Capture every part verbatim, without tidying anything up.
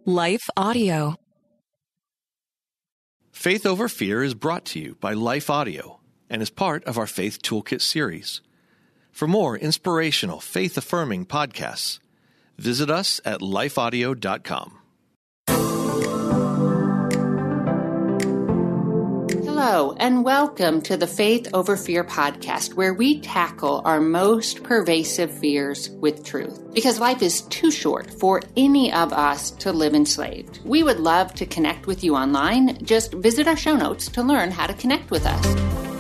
Life Audio. Faith Over Fear is brought to you by Life Audio and is part of our Faith Toolkit series. For more inspirational, faith-affirming podcasts, visit us at life audio dot com. Hello, and welcome to the Faith Over Fear podcast, where we tackle our most pervasive fears with truth. Because life is too short for any of us to live enslaved. We would love to connect with you online. Just visit our show notes to learn how to connect with us.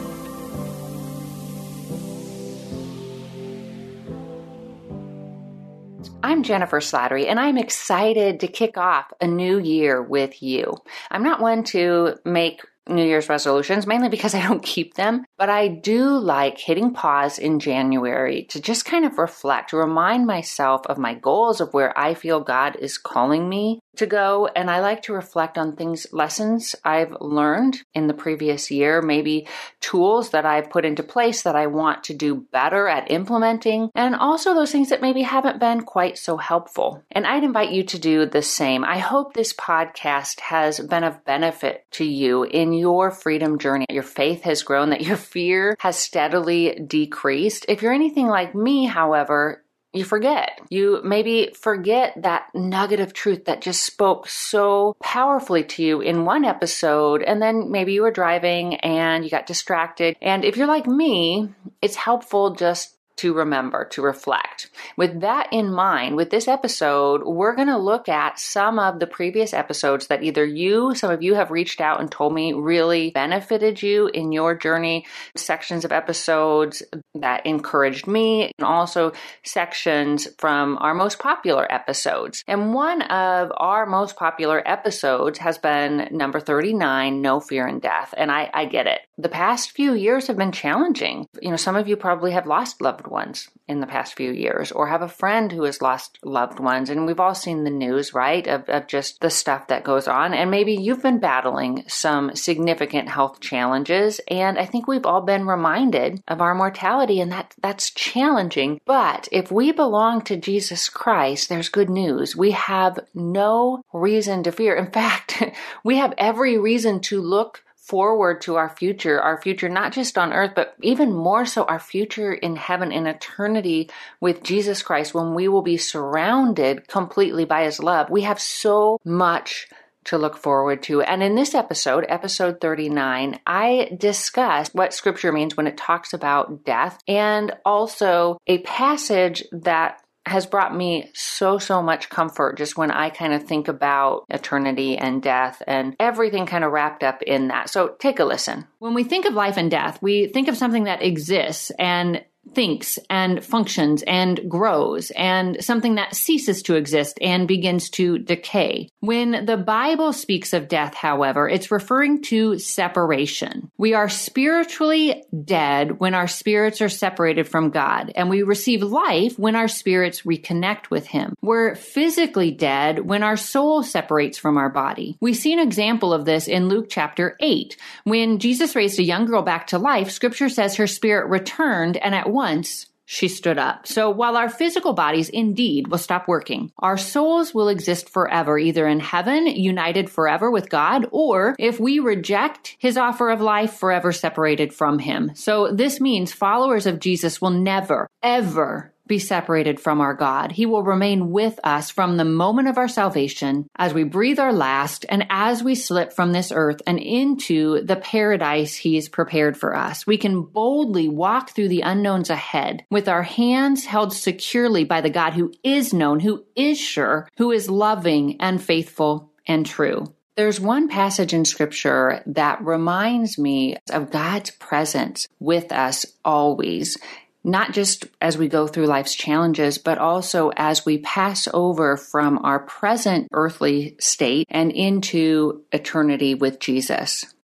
I'm Jennifer Slattery, and I'm excited to kick off a new year with you. I'm not one to make New Year's resolutions, mainly because I don't keep them, but I do like hitting pause in January to just kind of reflect, to remind myself of my goals, of where I feel God is calling me to go. And I like to reflect on things, lessons I've learned in the previous year, maybe tools that I've put into place that I want to do better at implementing, and also those things that maybe haven't been quite so helpful. And I'd invite you to do the same. I hope this podcast has been of benefit to you in your freedom journey. Your faith has grown, that your fear has steadily decreased. If you're anything like me, however, you forget. You maybe forget that nugget of truth that just spoke so powerfully to you in one episode, and then maybe you were driving and you got distracted. And if you're like me, it's helpful just to remember, to reflect. With that in mind, with this episode, we're going to look at some of the previous episodes that either you, some of you have reached out and told me really benefited you in your journey, sections of episodes that encouraged me, and also sections from our most popular episodes. And one of our most popular episodes has been number thirty-nine, No Fear in Death. And I, I get it. The past few years have been challenging. You know, some of you probably have lost loved ones in the past few years, or have a friend who has lost loved ones. And we've all seen the news, right, of, of just the stuff that goes on. And maybe you've been battling some significant health challenges. And I think we've all been reminded of our mortality, and that that's challenging. But if we belong to Jesus Christ, there's good news. We have no reason to fear. In fact, we have every reason to look forward to our future, our future not just on earth, but even more so our future in heaven, in eternity with Jesus Christ, when we will be surrounded completely by His love. We have so much to look forward to. And in this episode, episode thirty-nine, I discuss what Scripture means when it talks about death, and also a passage that has brought me so, so much comfort just when I kind of think about eternity and death and everything kind of wrapped up in that. So take a listen. When we think of life and death, we think of something that exists and thinks and functions and grows, and something that ceases to exist and begins to decay. When the Bible speaks of death, however, it's referring to separation. We are spiritually dead when our spirits are separated from God, and we receive life when our spirits reconnect with Him. We're physically dead when our soul separates from our body. We see an example of this in Luke chapter eight. When Jesus raised a young girl back to life, Scripture says her spirit returned, and at once she stood up. So while our physical bodies indeed will stop working, our souls will exist forever, either in heaven, united forever with God, or if we reject His offer of life, forever separated from Him. So this means followers of Jesus will never, ever be separated from our God. He will remain with us from the moment of our salvation, as we breathe our last, and as we slip from this earth and into the paradise He's prepared for us. We can boldly walk through the unknowns ahead with our hands held securely by the God who is known, who is sure, who is loving and faithful and true. There's one passage in Scripture that reminds me of God's presence with us always. Not just as we go through life's challenges, but also as we pass over from our present earthly state and into eternity with Jesus.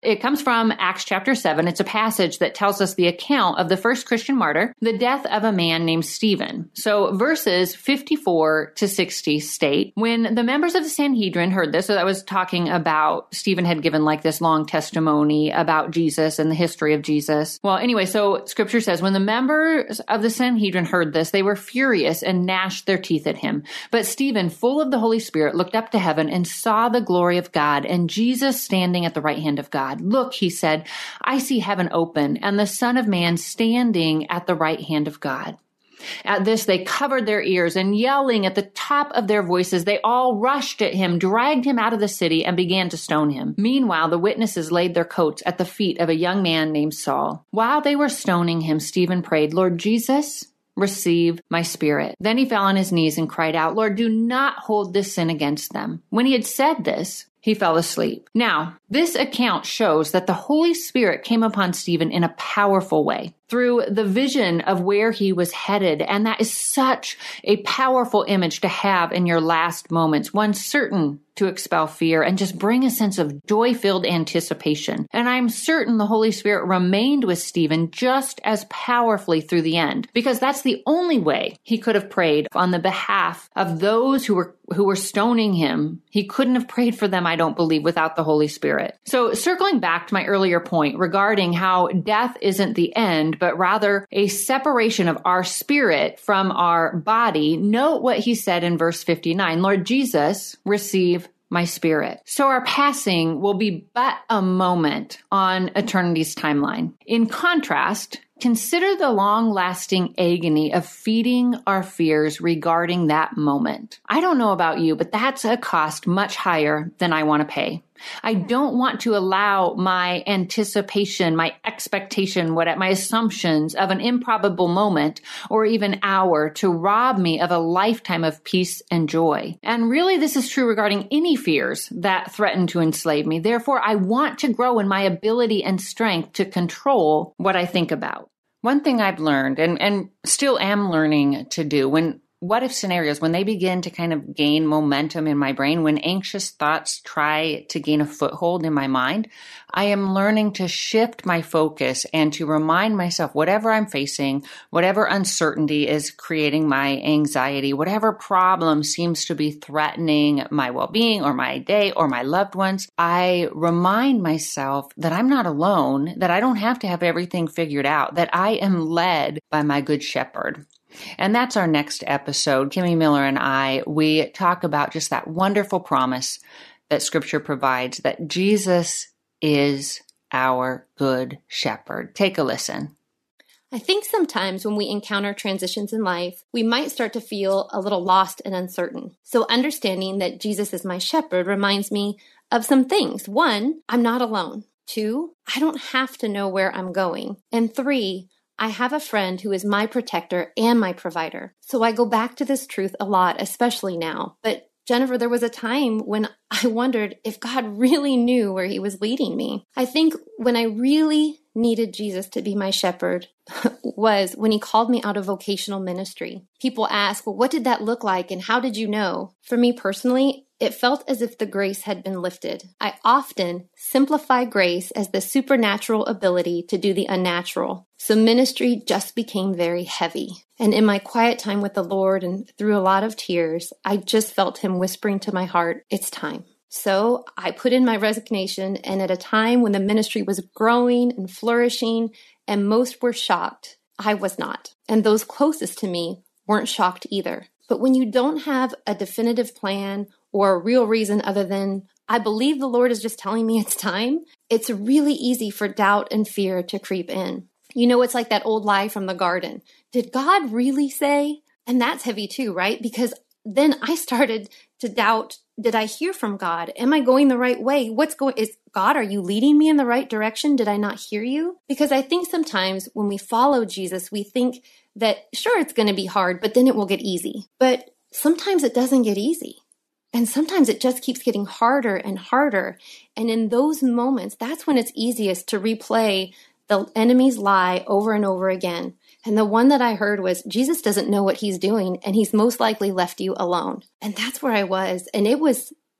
It comes from Acts chapter seven. It's a passage that tells us the account of the first Christian martyr, the death of a man named Stephen. So verses fifty-four to sixty state, when the members of the Sanhedrin heard this, so that was talking about Stephen had given like this long testimony about Jesus and the history of Jesus. Well, anyway, so scripture says, when the members of the Sanhedrin heard this, they were furious and gnashed their teeth at him. But Stephen, full of the Holy Spirit, looked up to heaven and saw the glory of God and Jesus standing at the right hand of God. Look, he said, I see heaven open and the Son of Man standing at the right hand of God. At this, they covered their ears and yelling at the top of their voices, they all rushed at him, dragged him out of the city and began to stone him. Meanwhile, the witnesses laid their coats at the feet of a young man named Saul. While they were stoning him, Stephen prayed, Lord Jesus, receive my spirit. Then he fell on his knees and cried out, Lord, do not hold this sin against them. When he had said this, he fell asleep. Now, this account shows that the Holy Spirit came upon Stephen in a powerful way through the vision of where he was headed. And that is such a powerful image to have in your last moments, one certain to expel fear and just bring a sense of joy-filled anticipation. And I'm certain the Holy Spirit remained with Stephen just as powerfully through the end, because that's the only way he could have prayed on the behalf of those who were who were stoning him. He couldn't have prayed for them, I don't believe, without the Holy Spirit. So circling back to my earlier point regarding how death isn't the end, but rather a separation of our spirit from our body, note what he said in verse fifty-nine, Lord Jesus, receive my spirit. So our passing will be but a moment on eternity's timeline. In contrast, consider the long-lasting agony of feeding our fears regarding that moment. I don't know about you, but that's a cost much higher than I want to pay. I don't want to allow my anticipation, my expectation, what my assumptions of an improbable moment or even hour to rob me of a lifetime of peace and joy. And really, this is true regarding any fears that threaten to enslave me. Therefore, I want to grow in my ability and strength to control what I think about. One thing I've learned and, and still am learning to do when what if scenarios, when they begin to kind of gain momentum in my brain, when anxious thoughts try to gain a foothold in my mind, I am learning to shift my focus and to remind myself whatever I'm facing, whatever uncertainty is creating my anxiety, whatever problem seems to be threatening my well-being or my day or my loved ones, I remind myself that I'm not alone, that I don't have to have everything figured out, that I am led by my good shepherd. And that's our next episode. Kimmy Miller and I, we talk about just that wonderful promise that Scripture provides, that Jesus is our good shepherd. Take a listen. I think sometimes when we encounter transitions in life, we might start to feel a little lost and uncertain. So understanding that Jesus is my shepherd reminds me of some things. One, I'm not alone. Two, I don't have to know where I'm going. And three, I have a friend who is my protector and my provider. So I go back to this truth a lot, especially now. But Jennifer, there was a time when I wondered if God really knew where he was leading me. I think when I really needed Jesus to be my shepherd was when he called me out of vocational ministry. People ask, well, what did that look like and how did you know? For me personally, it felt as if the grace had been lifted. I often simplify grace as the supernatural ability to do the unnatural. So ministry just became very heavy. And in my quiet time with the Lord and through a lot of tears, I just felt him whispering to my heart, it's time. So I put in my resignation, and at a time when the ministry was growing and flourishing and most were shocked, I was not. And those closest to me weren't shocked either. But when you don't have a definitive plan or a real reason other than, I believe the Lord is just telling me it's time, it's really easy for doubt and fear to creep in. You know, it's like that old lie from the garden. Did God really say? And that's heavy too, right? Because then I started to doubt, did I hear from God? Am I going the right way? What's going, is God, are you leading me in the right direction? Did I not hear you? Because I think sometimes when we follow Jesus, we think that sure, it's going to be hard, but then it will get easy. But sometimes it doesn't get easy. And sometimes it just keeps getting harder and harder. And in those moments, that's when it's easiest to replay the enemy's lie over and over again. And the one that I heard was, Jesus doesn't know what he's doing, and he's most likely left you alone. And that's where I was. And it was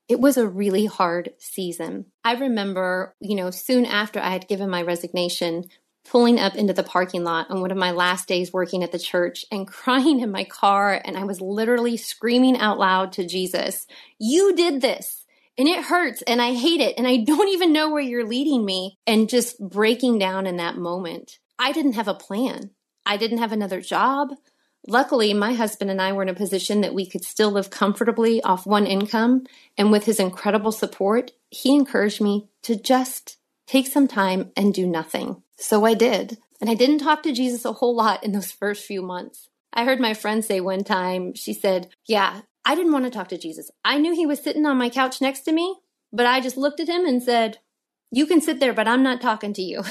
It was a really hard season. I remember, you know, soon after I had given my resignation, pulling up into the parking lot on one of my last days working at the church and crying in my car. And I was literally screaming out loud to Jesus, "You did this and it hurts and I hate it. And I don't even know where you're leading me." And just breaking down in that moment. I didn't have a plan. I didn't have another job. Luckily, my husband and I were in a position that we could still live comfortably off one income. And with his incredible support, he encouraged me to just take some time and do nothing. So I did. And I didn't talk to Jesus a whole lot in those first few months. I heard my friend say one time, she said, "Yeah, I didn't want to talk to Jesus. I knew he was sitting on my couch next to me, but I just looked at him and said, 'You can sit there, but I'm not talking to you.'"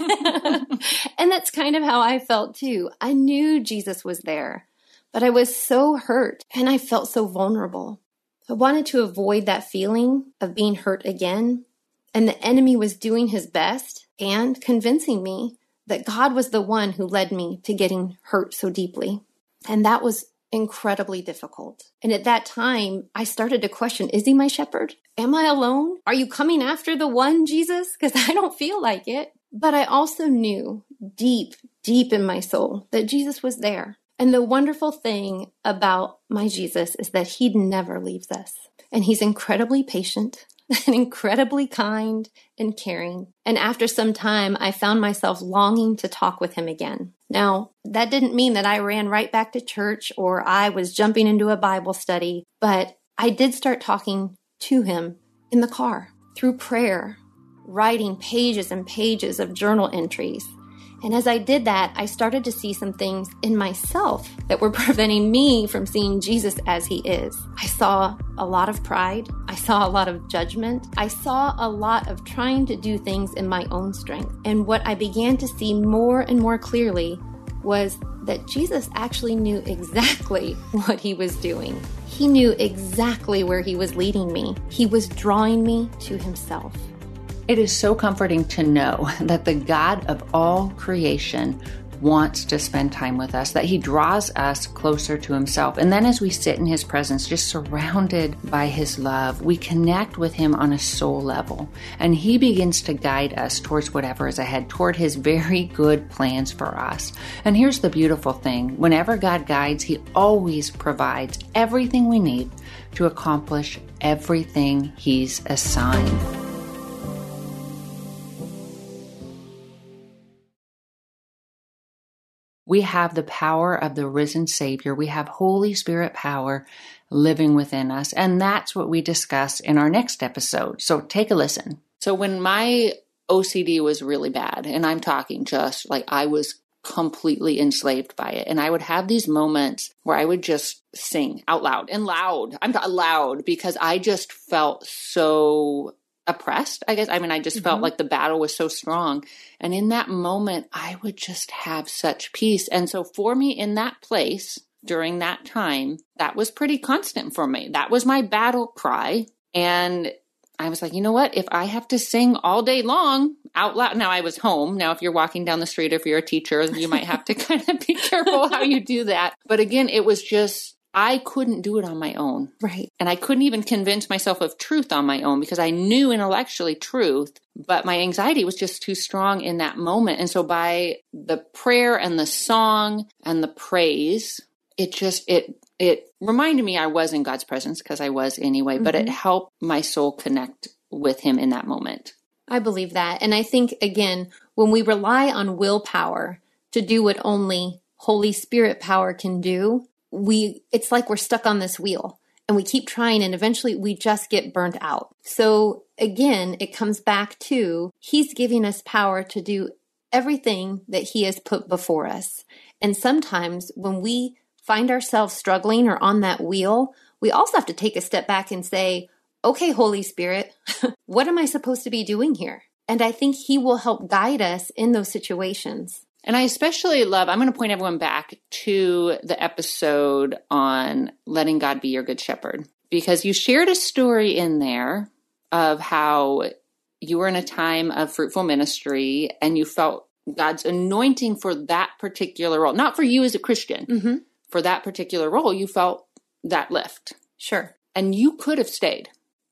And that's kind of how I felt too. I knew Jesus was there, but I was so hurt and I felt so vulnerable. I wanted to avoid that feeling of being hurt again. And the enemy was doing his best and convincing me that God was the one who led me to getting hurt so deeply. And that was incredibly difficult. And at that time, I started to question, is he my shepherd? Am I alone? Are you coming after the one, Jesus? Because I don't feel like it. But I also knew deep, deep in my soul that Jesus was there. And the wonderful thing about my Jesus is that he never leaves us. And he's incredibly patient and incredibly kind and caring. And after some time, I found myself longing to talk with him again. Now, that didn't mean that I ran right back to church or I was jumping into a Bible study, but I did start talking to him in the car through prayer, writing pages and pages of journal entries. And as I did that, I started to see some things in myself that were preventing me from seeing Jesus as he is. I saw a lot of pride. I saw a lot of judgment. I saw a lot of trying to do things in my own strength. And what I began to see more and more clearly was that Jesus actually knew exactly what he was doing. He knew exactly where he was leading me. He was drawing me to himself. It is so comforting to know that the God of all creation wants to spend time with us, that he draws us closer to himself. And then as we sit in his presence, just surrounded by his love, we connect with him on a soul level. And he begins to guide us towards whatever is ahead, toward his very good plans for us. And here's the beautiful thing. Whenever God guides, he always provides everything we need to accomplish everything he's assigned. We have the power of the risen Savior. We have Holy Spirit power living within us. And that's what we discuss in our next episode. So take a listen. So when my O C D was really bad, and I'm talking just like I was completely enslaved by it. And I would have these moments where I would just sing out loud and loud. I'm loud because I just felt so oppressed, I guess. I mean, I just mm-hmm. felt like the battle was so strong. And in that moment, I would just have such peace. And so for me in that place during that time, that was pretty constant for me. That was my battle cry. And I was like, you know what? If I have to sing all day long out loud. Now I was home. Now, if you're walking down the street, if you're a teacher, you might have to kind of be careful how you do that. But again, it was just, I couldn't do it on my own. Right. And I couldn't even convince myself of truth on my own because I knew intellectually truth, but my anxiety was just too strong in that moment. And so by the prayer and the song and the praise, it just, it, it reminded me I was in God's presence because I was anyway, mm-hmm. but it helped my soul connect with him in that moment. I believe that. And I think, again, when we rely on willpower to do what only Holy Spirit power can do, we it's like we're stuck on this wheel and we keep trying and eventually we just get burnt out. So again, it comes back to he's giving us power to do everything that he has put before us. And sometimes when we find ourselves struggling or on that wheel, we also have to take a step back and say, okay, Holy Spirit, what am I supposed to be doing here? And I think he will help guide us in those situations. And I especially love, I'm going to point everyone back to the episode on letting God be your good shepherd, because you shared a story in there of how you were in a time of fruitful ministry and you felt God's anointing for that particular role, not for you as a Christian, mm-hmm. for that particular role, you felt that lift. Sure. And you could have stayed.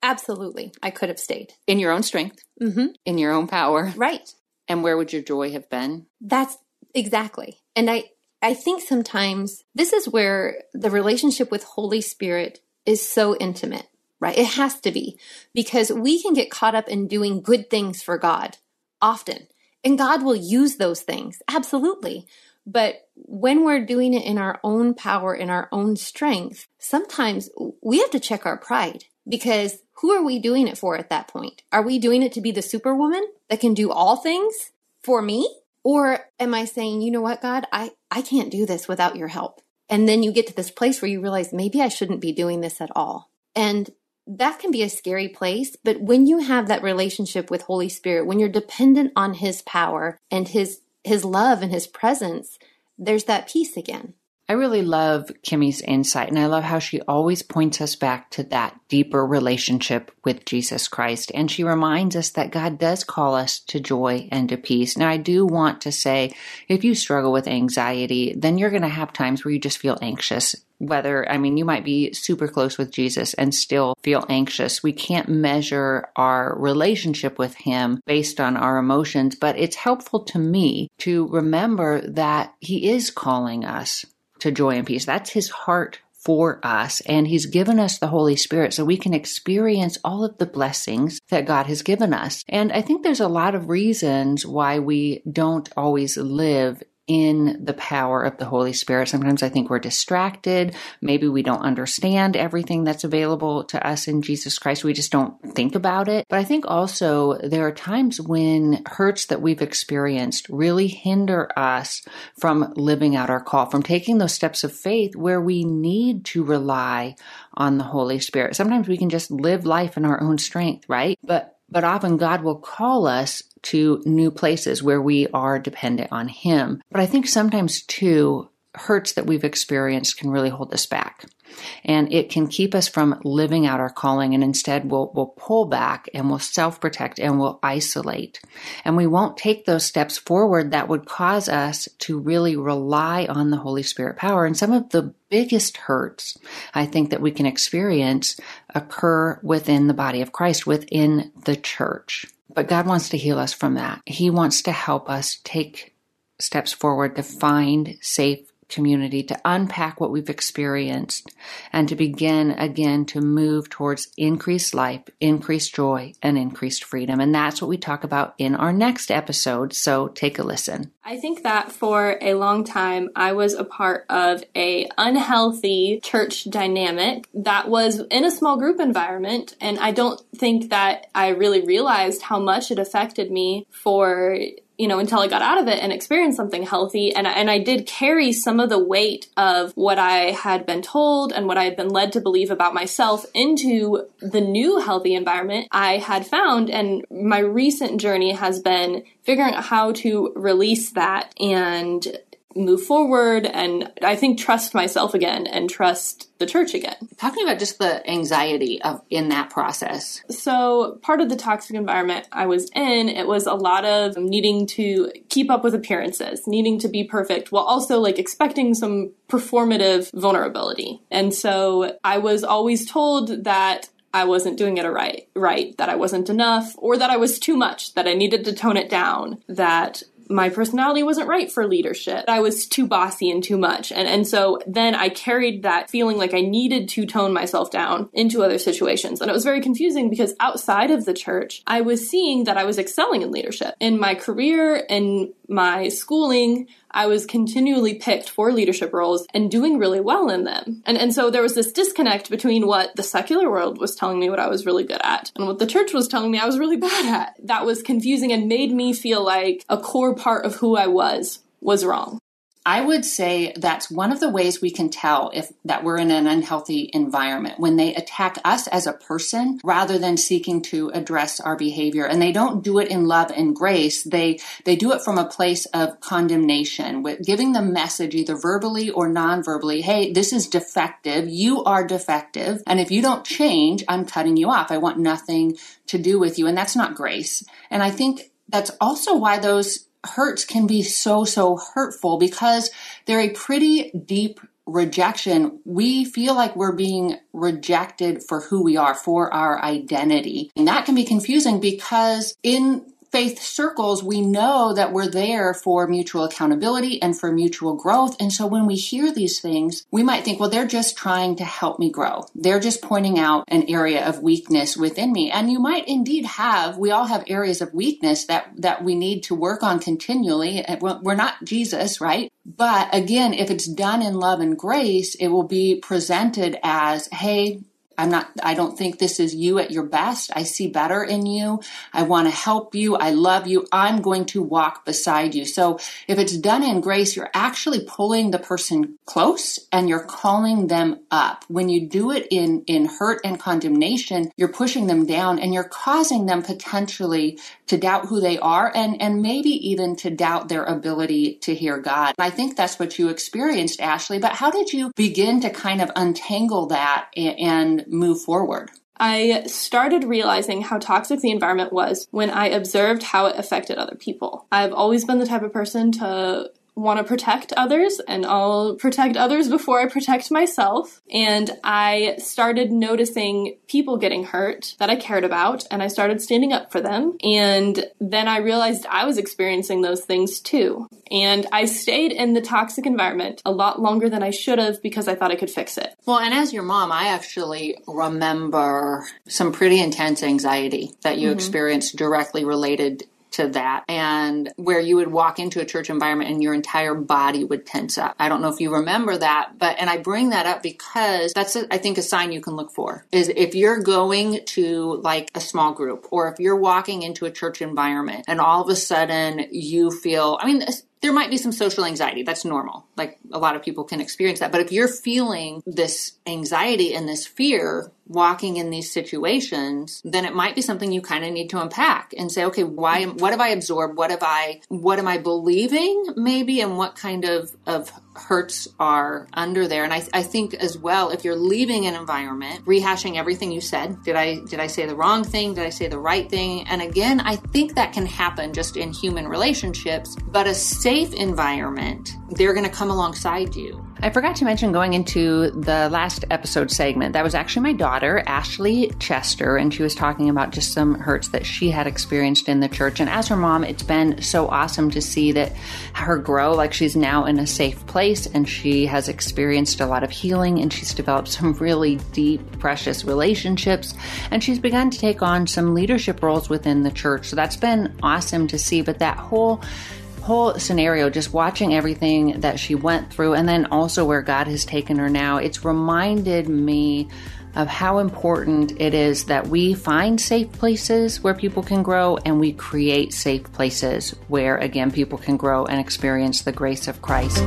Absolutely. I could have stayed. In your own strength, Mm-hmm. in your own power. Right. And where would your joy have been? That's exactly. And I, I think sometimes this is where the relationship with Holy Spirit is so intimate, right? It has to be, because we can get caught up in doing good things for God often, and God will use those things. Absolutely. But when we're doing it in our own power, in our own strength, sometimes we have to check our pride, because who are we doing it for at that point? Are we doing it to be the superwoman that can do all things for me? Or am I saying, you know what, God, I, I can't do this without your help. And then you get to this place where you realize maybe I shouldn't be doing this at all. And that can be a scary place. But when you have that relationship with Holy Spirit, when you're dependent on his power and his, his love and his presence, there's that peace again. I really love Kimmy's insight, and I love how she always points us back to that deeper relationship with Jesus Christ. And she reminds us that God does call us to joy and to peace. Now, I do want to say, if you struggle with anxiety, then you're going to have times where you just feel anxious. Whether, I mean, you might be super close with Jesus and still feel anxious. We can't measure our relationship with him based on our emotions, but it's helpful to me to remember that he is calling us to joy and peace. That's his heart for us. And he's given us the Holy Spirit so we can experience all of the blessings that God has given us. And I think there's a lot of reasons why we don't always live in the power of the Holy Spirit. Sometimes I think we're distracted. Maybe we don't understand everything that's available to us in Jesus Christ. We just don't think about it. But I think also there are times when hurts that we've experienced really hinder us from living out our call, from taking those steps of faith where we need to rely on the Holy Spirit. Sometimes we can just live life in our own strength, right? But But often God will call us to new places where we are dependent on him. But I think sometimes too, hurts that we've experienced can really hold us back. And it can keep us from living out our calling. And instead we'll, we'll pull back and we'll self-protect and we'll isolate. And we won't take those steps forward that would cause us to really rely on the Holy Spirit power. And some of the biggest hurts, I think, that we can experience occur within the body of Christ, within the church. But God wants to heal us from that. He wants to help us take steps forward to find safe community, to unpack what we've experienced, and to begin again to move towards increased life, increased joy, and increased freedom. And that's what we talk about in our next episode. So take a listen. I think that for a long time, I was a part of a unhealthy church dynamic that was in a small group environment. And I don't think that I really realized how much it affected me for you know, until I got out of it and experienced something healthy. And I, and I did carry some of the weight of what I had been told and what I had been led to believe about myself into the new healthy environment I had found. And my recent journey has been figuring out how to release that and move forward, and I think trust myself again and trust the church again. Talking about just the anxiety of in that process. So part of the toxic environment I was in, it was a lot of needing to keep up with appearances, needing to be perfect, while also like expecting some performative vulnerability. And so I was always told that I wasn't doing it right, right, that I wasn't enough, or that I was too much, that I needed to tone it down, that my personality wasn't right for leadership. I was too bossy and too much. And and so then I carried that feeling like I needed to tone myself down into other situations. And it was very confusing because outside of the church, I was seeing that I was excelling in leadership. In my career, in my schooling, I was continually picked for leadership roles and doing really well in them. And and so there was this disconnect between what the secular world was telling me what I was really good at and what the church was telling me I was really bad at. That was confusing and made me feel like a core part of who I was was wrong. I would say that's one of the ways we can tell if that we're in an unhealthy environment, when they attack us as a person rather than seeking to address our behavior. And they don't do it in love and grace. They they do it from a place of condemnation, with giving the message either verbally or non-verbally, hey, this is defective. You are defective. And if you don't change, I'm cutting you off. I want nothing to do with you. And that's not grace. And I think that's also why those hurts can be so, so hurtful, because they're a pretty deep rejection, we feel like we're being rejected for who we are, for our identity. And that can be confusing because in faith circles, we know that we're there for mutual accountability and for mutual growth. And so when we hear these things, we might think, well, they're just trying to help me grow. They're just pointing out an area of weakness within me. And you might indeed have, we all have areas of weakness that, that we need to work on continually. We're not Jesus, right? But again, if it's done in love and grace, it will be presented as, hey, I'm not, I don't think this is you at your best. I see better in you. I want to help you. I love you. I'm going to walk beside you. So if it's done in grace, you're actually pulling the person close and you're calling them up. When you do it in, in hurt and condemnation, you're pushing them down and you're causing them potentially to doubt who they are and, and maybe even to doubt their ability to hear God. I think that's what you experienced, Ashley, but how did you begin to kind of untangle that and, and move forward? I started realizing how toxic the environment was when I observed how it affected other people. I've always been the type of person to want to protect others, and I'll protect others before I protect myself. And I started noticing people getting hurt that I cared about, and I started standing up for them. And then I realized I was experiencing those things too. And I stayed in the toxic environment a lot longer than I should have because I thought I could fix it. Well, and as your mom, I actually remember some pretty intense anxiety that you mm-hmm. experienced directly related to that, and where you would walk into a church environment and your entire body would tense up. I don't know if you remember that, but, and I bring that up because that's, a, I think, a sign you can look for is if you're going to like a small group or if you're walking into a church environment and all of a sudden you feel, I mean, there might be some social anxiety. That's normal. Like a lot of people can experience that. But if you're feeling this anxiety and this fear walking in these situations, then it might be something you kind of need to unpack and say, okay, why, what have I absorbed? What have I, what am I believing maybe? And what kind of, of hurts are under there? And I, I think as well, if you're leaving an environment, rehashing everything you said, did I, did I say the wrong thing? Did I say the right thing? And again, I think that can happen just in human relationships, but a safe environment, they're going to come alongside you. I forgot to mention going into the last episode segment, that was actually my daughter, Ashley Chester, and she was talking about just some hurts that she had experienced in the church. And as her mom, it's been so awesome to see that her grow, like she's now in a safe place and she has experienced a lot of healing and she's developed some really deep, precious relationships. And she's begun to take on some leadership roles within the church. So that's been awesome to see. But that whole whole scenario, just watching everything that she went through and then also where God has taken her now, it's reminded me of how important it is that we find safe places where people can grow and we create safe places where, again, people can grow and experience the grace of Christ.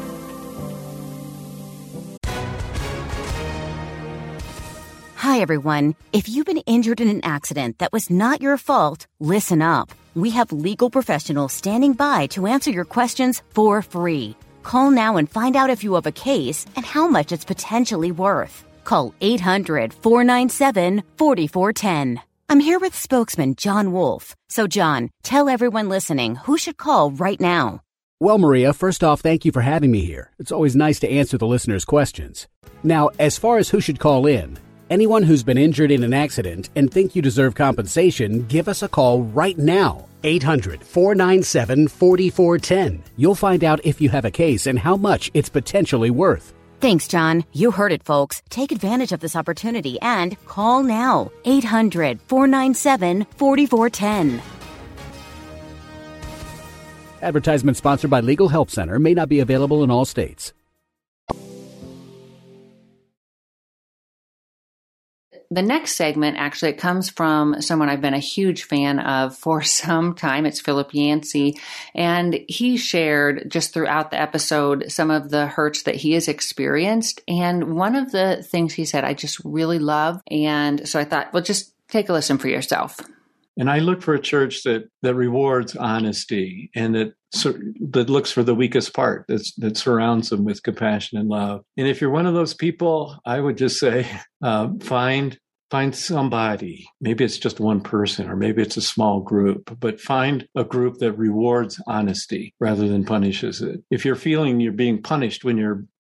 Hi, everyone. If you've been injured in an accident that was not your fault, listen up. We have legal professionals standing by to answer your questions for free. Call now and find out if you have a case and how much it's potentially worth. Call eight hundred, four nine seven, four four one zero. I'm here with spokesman John Wolf. So, John, tell everyone listening who should call right now. Well, Maria, first off, thank you for having me here. It's always nice to answer the listeners' questions. Now, as far as who should call in, anyone who's been injured in an accident and think you deserve compensation, give us a call right now. eight hundred, four nine seven, four four one zero. You'll find out if you have a case and how much it's potentially worth. Thanks, John. You heard it, folks. Take advantage of this opportunity and call now. eight hundred, four nine seven, four four one zero. Advertisement sponsored by Legal Help Center. May not be available in all states. The next segment, actually, it comes from someone I've been a huge fan of for some time. It's Philip Yancey. And he shared just throughout the episode some of the hurts that he has experienced. And one of the things he said, I just really love. And so I thought, well, just take a listen for yourself. And I look for a church that, that rewards honesty and that that looks for the weakest part, that's, that surrounds them with compassion and love. And if you're one of those people, I would just say, uh, find find somebody. Maybe it's just one person, or maybe it's a small group, but find a group that rewards honesty rather than punishes it. If you're feeling you're being punished when you're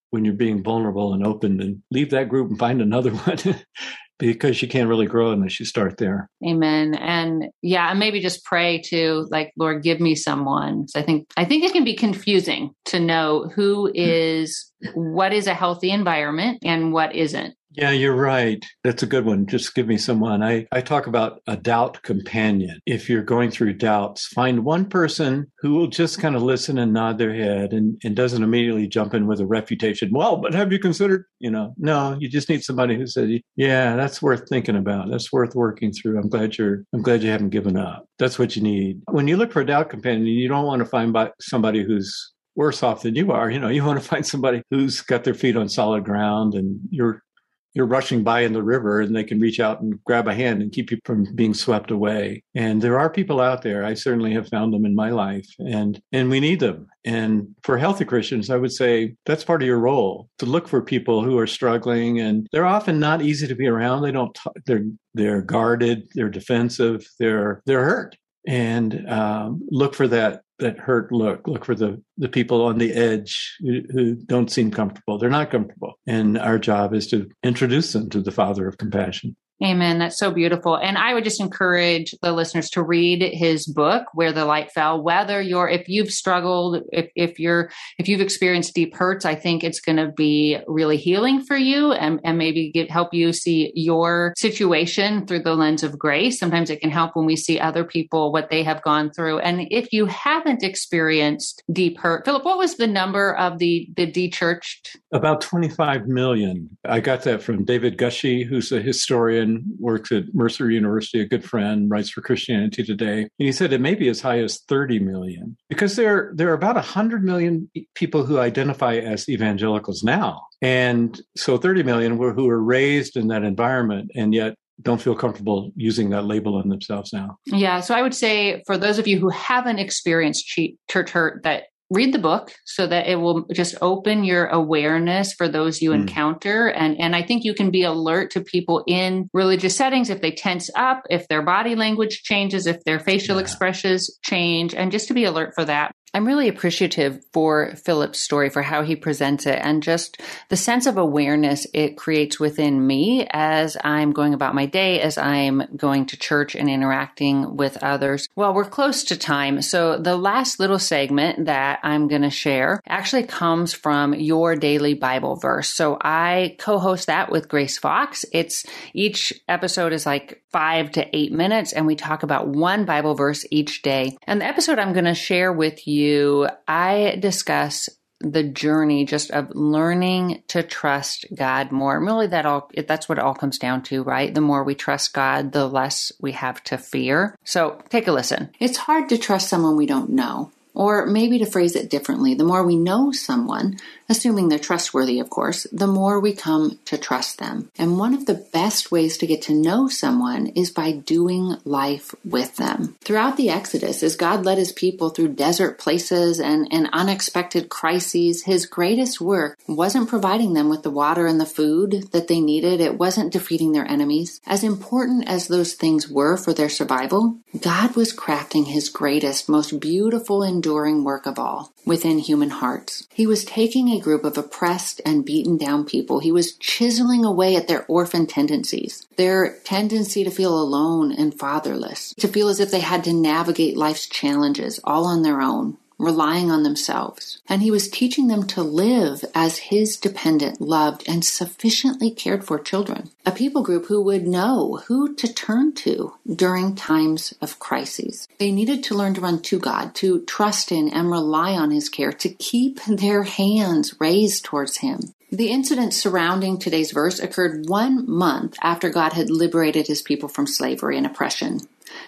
when you're being vulnerable and open, then leave that group and find another one. Because you can't really grow unless you start there. Amen. And yeah, and maybe just pray to like, Lord, give me someone. So I think, I think it can be confusing to know who is, what is a healthy environment and what isn't. Yeah, you're right. That's a good one. Just give me someone. I, I talk about a doubt companion. If you're going through doubts, find one person who will just kind of listen and nod their head and, and doesn't immediately jump in with a refutation. Well, but have you considered, you know, no, you just need somebody who says, yeah, that's worth thinking about. That's worth working through. I'm glad you're, I'm glad you haven't given up. That's what you need. When you look for a doubt companion, you don't want to find by somebody who's worse off than you are. You know, you want to find somebody who's got their feet on solid ground and you're you're rushing by in the river and they can reach out and grab a hand and keep you from being swept away. And there are people out there. I certainly have found them in my life, and and we need them. And for healthy Christians, I would say that's part of your role, to look for people who are struggling, and they're often not easy to be around. They don't, t- they're, they're guarded, they're defensive, they're, they're hurt. And um, look for that that hurt look. Look for the, the people on the edge who, who don't seem comfortable. They're not comfortable. And our job is to introduce them to the Father of compassion. Amen. That's so beautiful. And I would just encourage the listeners to read his book, Where the Light Fell. Whether you're, if you've struggled, if, if you're, if you've experienced deep hurts, I think it's going to be really healing for you and, and maybe get, help you see your situation through the lens of grace. Sometimes it can help when we see other people, what they have gone through. And if you haven't experienced deep hurt, Philip, what was the number of the, the de-churched? About twenty-five million. I got that from David Gushee, who's a historian, works at Mercer University, a good friend, writes for Christianity Today. And he said it may be as high as thirty million, because there, there are about one hundred million people who identify as evangelicals now. And so thirty million were, who were raised in that environment and yet don't feel comfortable using that label on themselves now. Yeah. So I would say for those of you who haven't experienced church hurt, that read the book so that it will just open your awareness for those you mm. encounter. And, and I think you can be alert to people in religious settings if they tense up, if their body language changes, if their facial yeah. expressions change, and just to be alert for that. I'm really appreciative for Philip's story, for how he presents it, and just the sense of awareness it creates within me as I'm going about my day, as I'm going to church and interacting with others. Well, we're close to time, so the last little segment that I'm going to share actually comes from Your Daily Bible Verse. So I co-host that with Grace Fox. It's each episode is like five to eight minutes, and we talk about one Bible verse each day. And the episode I'm going to share with you You, I discuss the journey just of learning to trust God more. And really, that all that's what it all comes down to, right? The more we trust God, the less we have to fear. So take a listen. It's hard to trust someone we don't know. Or maybe to phrase it differently, the more we know someone, assuming they're trustworthy, of course, the more we come to trust them. And one of the best ways to get to know someone is by doing life with them. Throughout the Exodus, as God led his people through desert places and, and unexpected crises, his greatest work wasn't providing them with the water and the food that they needed. It wasn't defeating their enemies. As important as those things were for their survival, God was crafting his greatest, most beautiful, enduring work of all within human hearts. He was taking a group of oppressed and beaten down people. He was chiseling away at their orphan tendencies, their tendency to feel alone and fatherless, to feel as if they had to navigate life's challenges all on their own, relying on themselves. And he was teaching them to live as his dependent, loved, and sufficiently cared for children. A people group who would know who to turn to during times of crises. They needed to learn to run to God, to trust in and rely on his care, to keep their hands raised towards him. The incident surrounding today's verse occurred one month after God had liberated his people from slavery and oppression.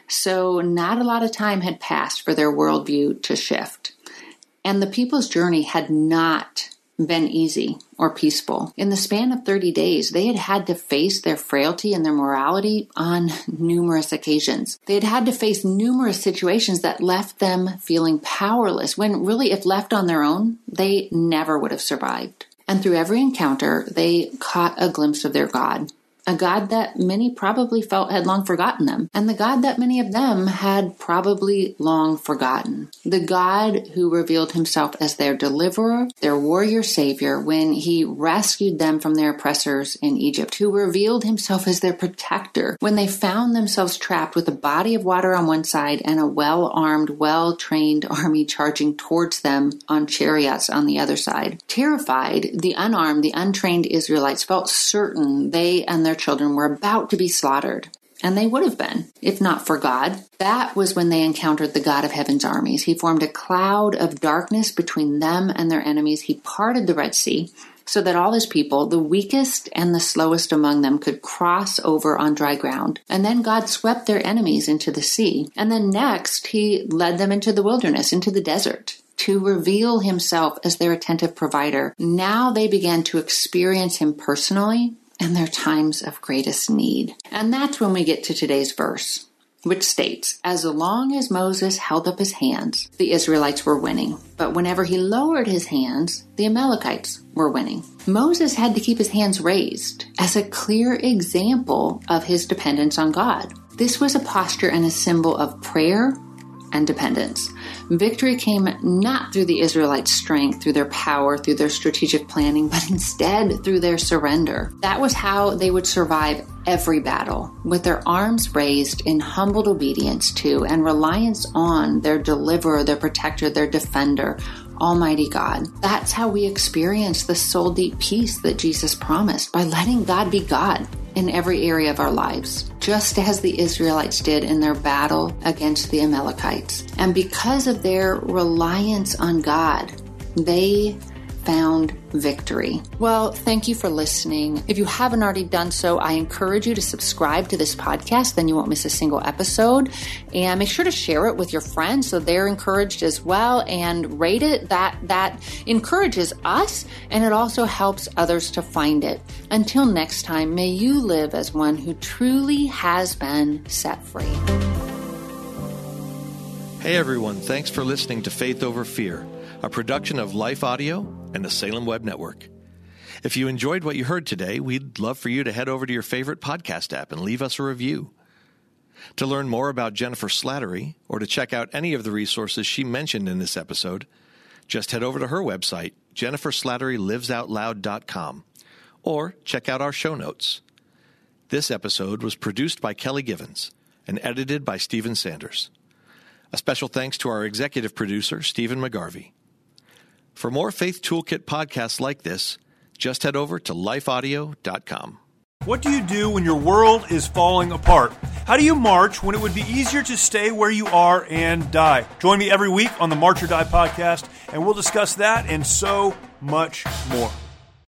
So not a lot of time had passed for their worldview to shift. And the people's journey had not been easy or peaceful. In the span of thirty days, they had had to face their frailty and their morality on numerous occasions. They had had to face numerous situations that left them feeling powerless, when really, if left on their own, they never would have survived. And through every encounter, they caught a glimpse of their God. a God that many probably felt had long forgotten them, and the God that many of them had probably long forgotten. The God who revealed himself as their deliverer, their warrior savior, when he rescued them from their oppressors in Egypt, who revealed himself as their protector when they found themselves trapped with a body of water on one side and a well-armed, well-trained army charging towards them on chariots on the other side. Terrified, the unarmed, the untrained Israelites felt certain they and their children were about to be slaughtered. And they would have been, if not for God. That was when they encountered the God of heaven's armies. He formed a cloud of darkness between them and their enemies. He parted the Red Sea so that all his people, the weakest and the slowest among them, could cross over on dry ground. And then God swept their enemies into the sea. And then next, he led them into the wilderness, into the desert, to reveal himself as their attentive provider. Now they began to experience him personally in their times of greatest need. And that's when we get to today's verse, which states, as long as Moses held up his hands, the Israelites were winning. But whenever he lowered his hands, the Amalekites were winning. Moses had to keep his hands raised as a clear example of his dependence on God. This was a posture and a symbol of prayer and dependence. Victory came not through the Israelites' strength, through their power, through their strategic planning, but instead through their surrender. That was how they would survive every battle, with their arms raised in humbled obedience to and reliance on their deliverer, their protector, their defender, Almighty God. That's how we experience the soul-deep peace that Jesus promised, by letting God be God in every area of our lives, just as the Israelites did in their battle against the Amalekites. And because of their reliance on God, they found victory. Well, thank you for listening. If you haven't already done so, I encourage you to subscribe to this podcast, then you won't miss a single episode. And make sure to share it with your friends so they're encouraged as well, and rate it. That that encourages us, and it also helps others to find it. Until next time, may you live as one who truly has been set free. Hey everyone, thanks for listening to Faith Over Fear, a production of Life Audio and the Salem Web Network. If you enjoyed what you heard today, we'd love for you to head over to your favorite podcast app and leave us a review. To learn more about Jennifer Slattery, or to check out any of the resources she mentioned in this episode, just head over to her website, jennifer slattery lives out loud dot com, or check out our show notes. This episode was produced by Kelly Givens and edited by Stephen Sanders. A special thanks to our executive producer, Stephen McGarvey. For more Faith Toolkit podcasts like this, just head over to life audio dot com. What do you do when your world is falling apart? How do you march when it would be easier to stay where you are and die? Join me every week on the March or Die podcast, and we'll discuss that and so much more.